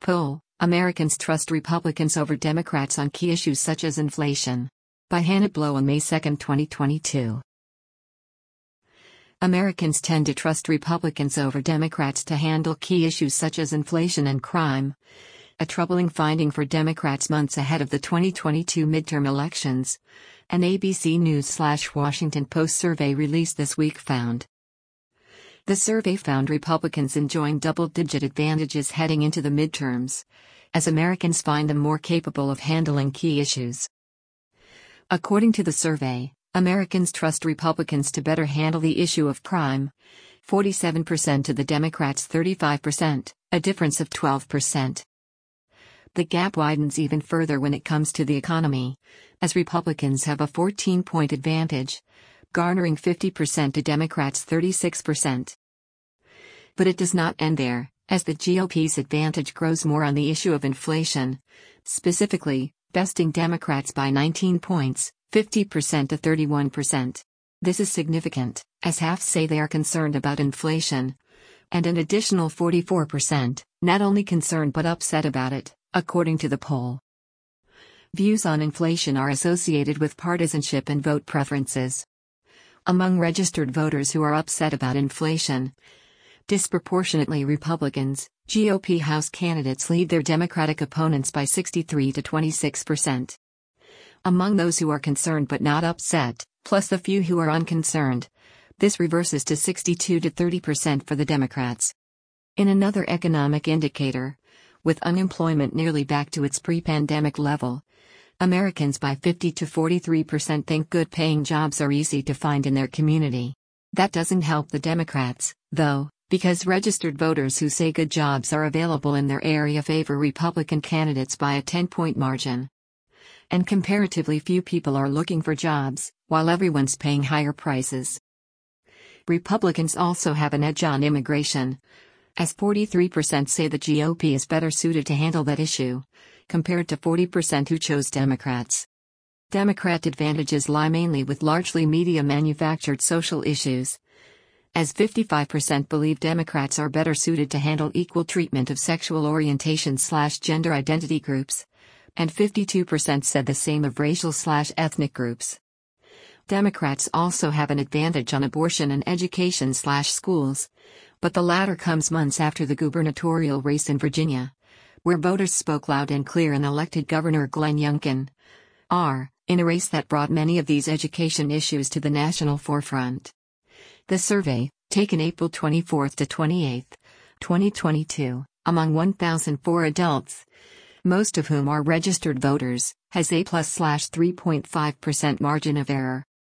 Poll: Americans trust Republicans over Democrats on key issues such as inflation. By Hannah Blow on May 2, 2022. Americans tend to trust Republicans over Democrats to handle key issues such as inflation and crime. A troubling finding for Democrats months ahead of the 2022 midterm elections. An ABC News/Washington Post survey released this week found. The survey found Republicans enjoying double-digit advantages heading into the midterms, as Americans find them more capable of handling key issues. According to the survey, Americans trust Republicans to better handle the issue of crime, 47% to the Democrats 35%, a difference of 12%. The gap widens even further when it comes to the economy, as Republicans have a 14-point advantage, garnering 50% to Democrats' 36%. But it does not end there, as the GOP's advantage grows more on the issue of inflation, specifically, besting Democrats by 19 points, 50% to 31%. This is significant, as half say they are concerned about inflation, and an additional 44%, not only concerned but upset about it, according to the poll. Views on inflation are associated with partisanship and vote preferences. Among registered voters who are upset about inflation, disproportionately Republicans, GOP House candidates lead their Democratic opponents by 63 to 26%. Among those who are concerned but not upset, plus the few who are unconcerned, this reverses to 62 to 30% for the Democrats. In another economic indicator, with unemployment nearly back to its pre-pandemic level, Americans by 50 to 43% think good-paying jobs are easy to find in their community. That doesn't help the Democrats, though, because registered voters who say good jobs are available in their area favor Republican candidates by a 10-point margin. And comparatively few people are looking for jobs, while everyone's paying higher prices. Republicans also have an edge on immigration, as 43% say the GOP is better suited to handle that issue, compared to 40% who chose Democrats. Democrat advantages lie mainly with largely media-manufactured social issues, as 55% believe Democrats are better suited to handle equal treatment of sexual orientation/gender identity groups, and 52% said the same of racial/ethnic groups. Democrats also have an advantage on abortion and education/schools, but the latter comes months after the gubernatorial race in Virginia, where voters spoke loud and clear and elected Governor Glenn Youngkin, in a race that brought many of these education issues to the national forefront. The survey, taken April 24 to 28, 2022, among 1,004 adults, most of whom are registered voters, has a +3.5% margin of error.